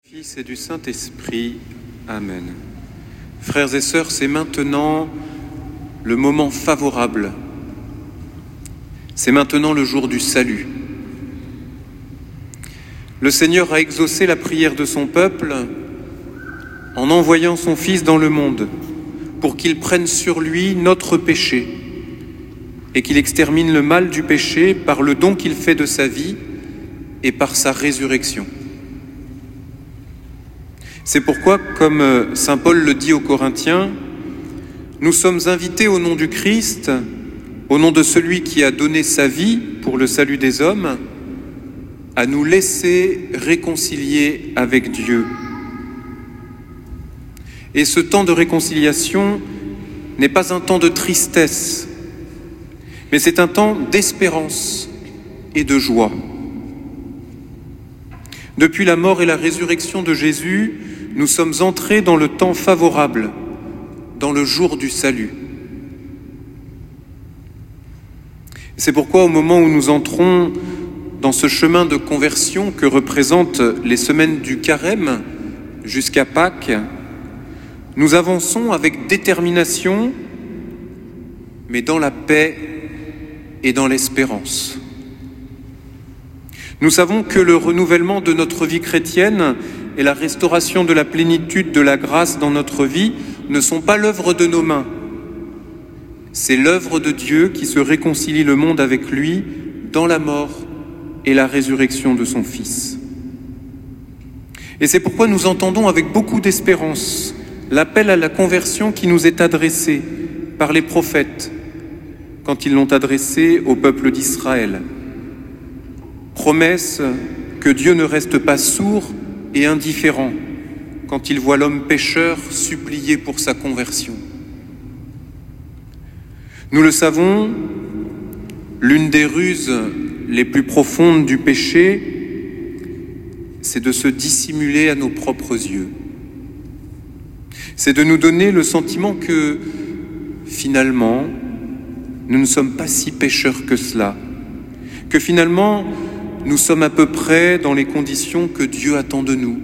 Fils et du Saint-Esprit. Amen. Frères et sœurs, c'est maintenant le moment favorable. C'est maintenant le jour du salut. Le Seigneur a exaucé la prière de son peuple en envoyant son Fils dans le monde pour qu'il prenne sur lui notre péché et qu'il extermine le mal du péché par le don qu'il fait de sa vie et par sa résurrection. C'est pourquoi, comme saint Paul le dit aux Corinthiens, nous sommes invités au nom du Christ, au nom de celui qui a donné sa vie pour le salut des hommes, à nous laisser réconcilier avec Dieu. Et ce temps de réconciliation n'est pas un temps de tristesse, mais c'est un temps d'espérance et de joie. Depuis la mort et la résurrection de Jésus, nous sommes entrés dans le temps favorable, dans le jour du salut. C'est pourquoi au moment où nous entrons dans ce chemin de conversion que représentent les semaines du Carême jusqu'à Pâques, nous avançons avec détermination, mais dans la paix et dans l'espérance. Nous savons que le renouvellement de notre vie chrétienne et la restauration de la plénitude de la grâce dans notre vie ne sont pas l'œuvre de nos mains. C'est l'œuvre de Dieu qui se réconcilie le monde avec lui dans la mort et la résurrection de son Fils. Et c'est pourquoi nous entendons avec beaucoup d'espérance l'appel à la conversion qui nous est adressé par les prophètes quand ils l'ont adressé au peuple d'Israël. Promesse que Dieu ne reste pas sourd et indifférent quand il voit l'homme pécheur supplier pour sa conversion. Nous le savons, l'une des ruses les plus profondes du péché, c'est de se dissimuler à nos propres yeux. C'est de nous donner le sentiment que, finalement, nous ne sommes pas si pécheurs que cela, que finalement, nous sommes à peu près dans les conditions que Dieu attend de nous.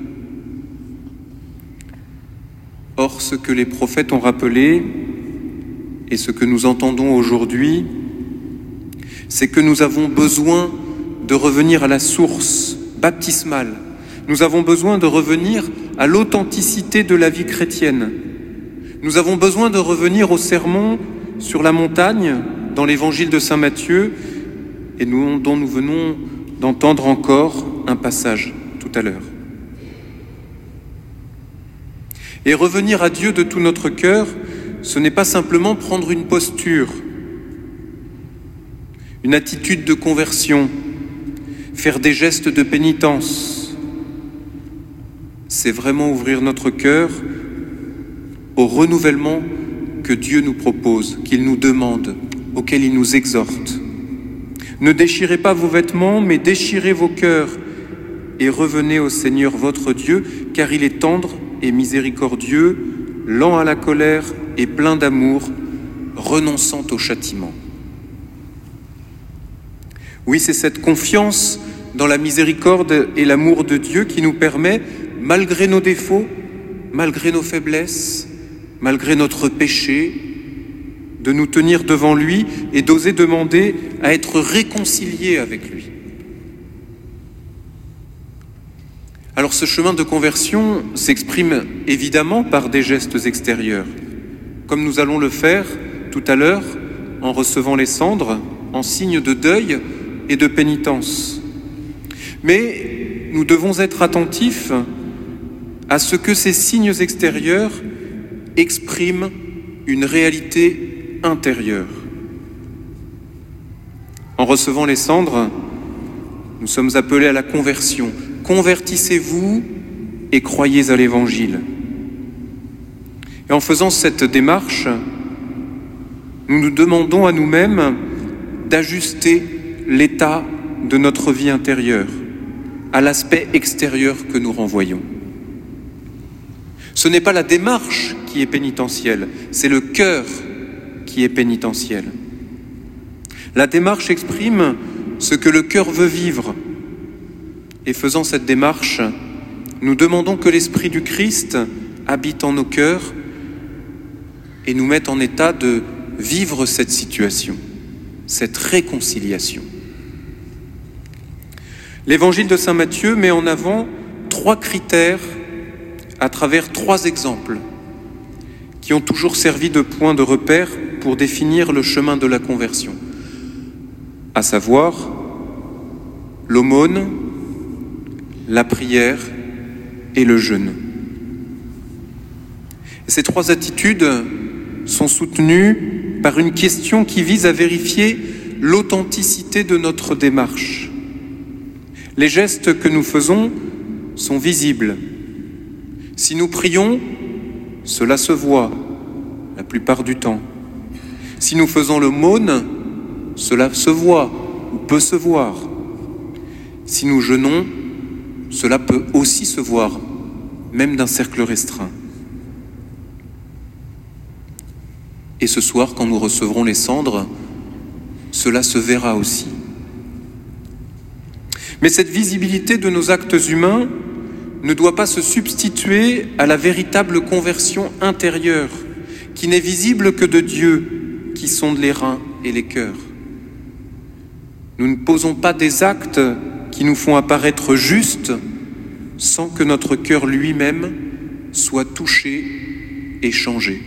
Or, ce que les prophètes ont rappelé, et ce que nous entendons aujourd'hui, c'est que nous avons besoin de revenir à la source baptismale. Nous avons besoin de revenir à l'authenticité de la vie chrétienne. Nous avons besoin de revenir au sermon sur la montagne dans l'évangile de saint Matthieu et dont nous venons d'entendre encore un passage tout à l'heure. Et revenir à Dieu de tout notre cœur, ce n'est pas simplement prendre une posture, une attitude de conversion, faire des gestes de pénitence. C'est vraiment ouvrir notre cœur au renouvellement que Dieu nous propose, qu'il nous demande, auquel il nous exhorte. Ne déchirez pas vos vêtements, mais déchirez vos cœurs et revenez au Seigneur votre Dieu, car il est tendre et miséricordieux, lent à la colère et plein d'amour, renonçant au châtiment. Oui, c'est cette confiance dans la miséricorde et l'amour de Dieu qui nous permet, malgré nos défauts, malgré nos faiblesses, malgré notre péché, de nous tenir devant lui et d'oser demander à être réconciliés avec lui. Alors ce chemin de conversion s'exprime évidemment par des gestes extérieurs, comme nous allons le faire tout à l'heure en recevant les cendres, en signe de deuil et de pénitence. Mais nous devons être attentifs à ce que ces signes extérieurs expriment une réalité intérieure. En recevant les cendres, nous sommes appelés à la conversion. Convertissez-vous et croyez à l'Évangile. Et en faisant cette démarche, nous nous demandons à nous-mêmes d'ajuster l'état de notre vie intérieure à l'aspect extérieur que nous renvoyons. Ce n'est pas la démarche qui est pénitentielle, c'est le cœur qui est pénitentiel. La démarche exprime ce que le cœur veut vivre. Et faisant cette démarche, nous demandons que l'Esprit du Christ habite en nos cœurs et nous mette en état de vivre cette situation, cette réconciliation. L'Évangile de saint Matthieu met en avant 3 critères à travers 3 exemples qui ont toujours servi de point de repère pour définir le chemin de la conversion, à savoir l'aumône, la prière et le jeûne. Ces 3 attitudes sont soutenues par une question qui vise à vérifier l'authenticité de notre démarche. Les gestes que nous faisons sont visibles. Si nous prions, cela se voit la plupart du temps. Si nous faisons l'aumône, cela se voit ou peut se voir. Si nous jeûnons, cela peut aussi se voir, même d'un cercle restreint. Et ce soir, quand nous recevrons les cendres, cela se verra aussi. Mais cette visibilité de nos actes humains ne doit pas se substituer à la véritable conversion intérieure, qui n'est visible que de Dieu, qui sonde les reins et les cœurs. Nous ne posons pas des actes qui nous font apparaître justes sans que notre cœur lui-même soit touché et changé.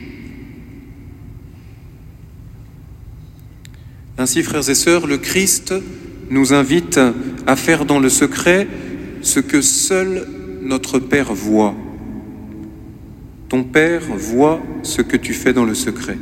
Ainsi, frères et sœurs, le Christ nous invite à faire dans le secret ce que seul notre Père voit. Ton Père voit ce que tu fais dans le secret.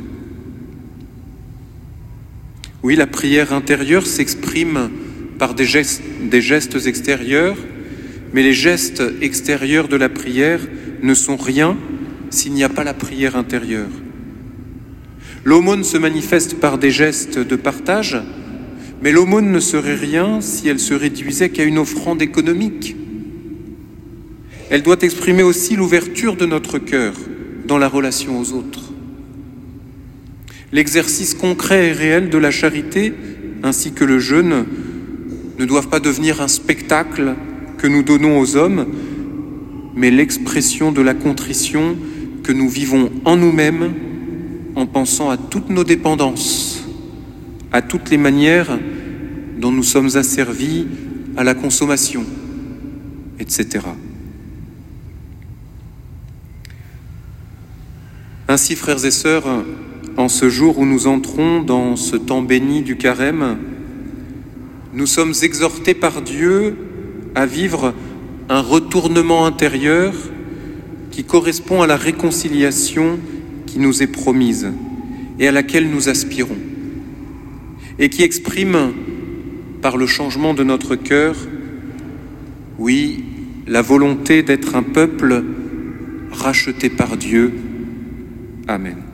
Oui, la prière intérieure s'exprime par des gestes extérieurs, mais les gestes extérieurs de la prière ne sont rien s'il n'y a pas la prière intérieure. L'aumône se manifeste par des gestes de partage, mais l'aumône ne serait rien si elle se réduisait qu'à une offrande économique. Elle doit exprimer aussi l'ouverture de notre cœur dans la relation aux autres. L'exercice concret et réel de la charité, ainsi que le jeûne, ne doivent pas devenir un spectacle que nous donnons aux hommes, mais l'expression de la contrition que nous vivons en nous-mêmes en pensant à toutes nos dépendances, à toutes les manières dont nous sommes asservis à la consommation, etc. Ainsi, frères et sœurs, en ce jour où nous entrons dans ce temps béni du carême, nous sommes exhortés par Dieu à vivre un retournement intérieur qui correspond à la réconciliation qui nous est promise et à laquelle nous aspirons, et qui exprime, par le changement de notre cœur, oui, la volonté d'être un peuple racheté par Dieu. Amen.